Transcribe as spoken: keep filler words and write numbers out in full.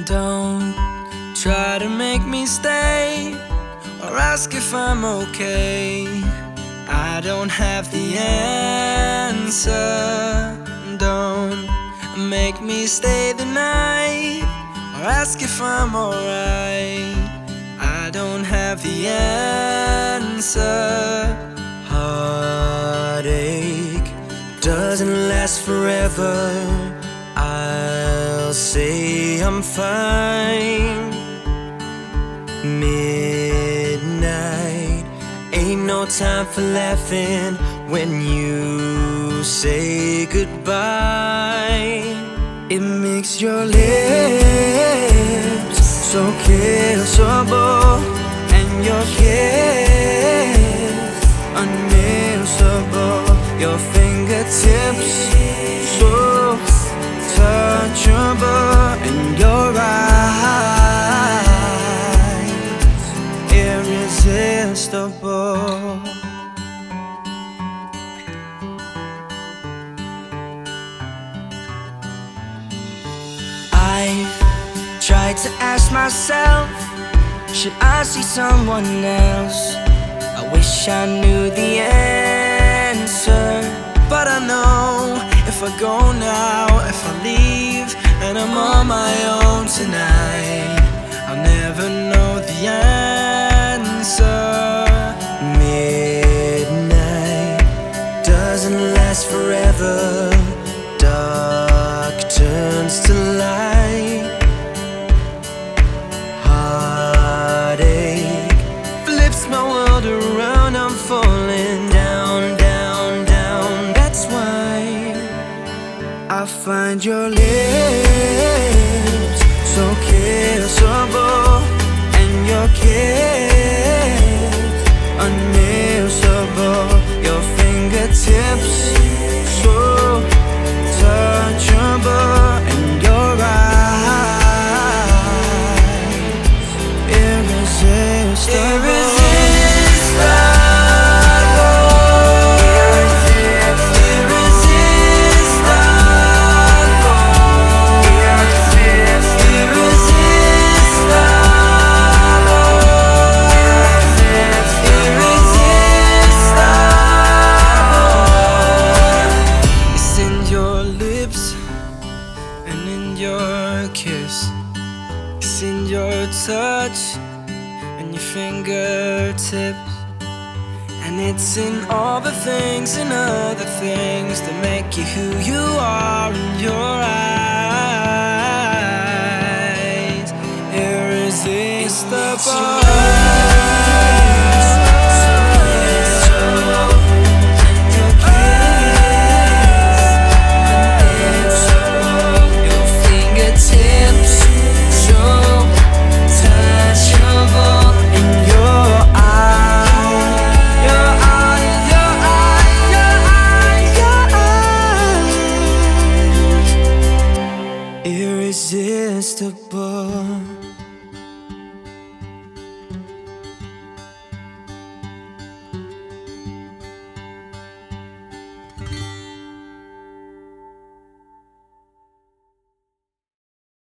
Don't try to make me stay or ask if I'm okay. I don't have the answer. Don't make me stay the night or ask if I'm alright. I don't have the answer. Heartache doesn't last forever. I'll say I'm fine. Midnight ain't no time for laughing when you say goodbye. It makes your lips so kissable and your kiss unmissable. Your fingertips so touchable and your eyes irresistible. I've tried to ask myself, should I see someone else? I wish I knew the answer, but I know if I go now, if I leave, and I'm on my own tonight, I'll never know the answer. Midnight doesn't last forever. Dark turns to light. Heartache flips my world around. I'm falling down, down, down. That's why I find your lips so kissable and your kiss unmissable. Your fingertips so touchable and your eyes irresistible. It's in your touch and your fingertips, and it's in all the things and other things that make you who you are in your eyes. Irresistible. Irresistible.